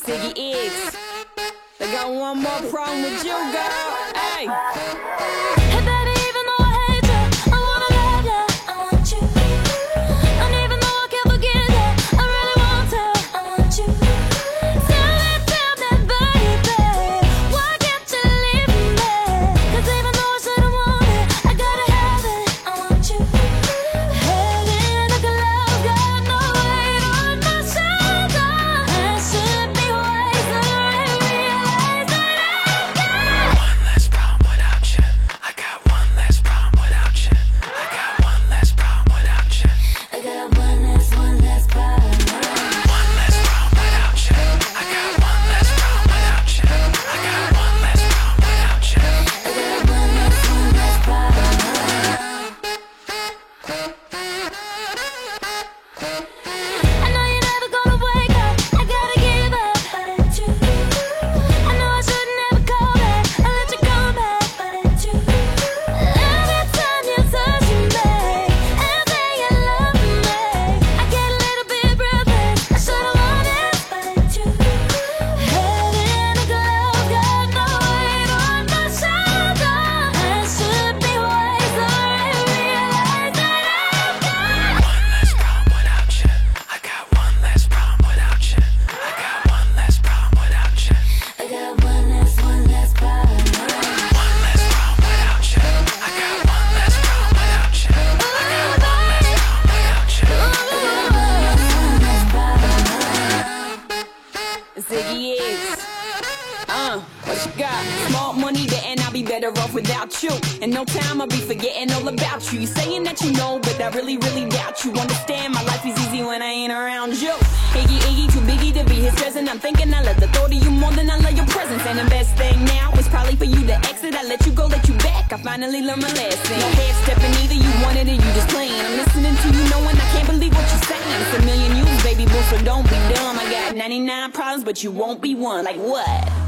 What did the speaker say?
Ziggy X. They got one more problem with you, girl. Hey. Hey baby, even though I hate you, I wanna love you, I want you. And even though I can't forget you, I really want to, I want you. Tell me, baby, why can't you leave me? 'Cause even though I shouldn't want it, I gotta have it, I want you. Heading like a love, got no weight on my shoulder. I should be wiser and realize that I've got one less problem without you. I got one less problem without you. I got one less problem without you. I got one less problem. One less problem without you. I got one less problem without you. I got one less problem without you. I got one less problem. I know you're never gonna wake up, I gotta give up, but it's you. I know I shouldn't ever call back, I let you come back, but it's you. Every time you touch me, and say you love me, I get a little bit breathless, I should've known it, but it's you. Head in a glove, got no weight on my shoulder. I should be wiser and realize that I've got One less problem without you. I got one less problem without you. I got one less problem without you. I got one less problem. One less problem without you. I got one less problem without you. I got one less problem without you. Ziggy X. What you got? Small money there and I'll be better off without you. In no time I'll be forgetting all about you. You saying that you know, but I really, really doubt you. Understand my life is easy when I ain't around you. Iggy, Iggy, too biggie to be his present. I'm thinking I love the thought of you more than I love your presence. And the best thing now is probably for you to exit. I let you go, let you back. I finally learned my lesson. No half stepping either, you wanted it, you just playing. I'm listening to you knowing I can't believe what you're saying. It's a million you, baby boo, so don't be dumb. I got 99 problems, but you won't be one. Like what?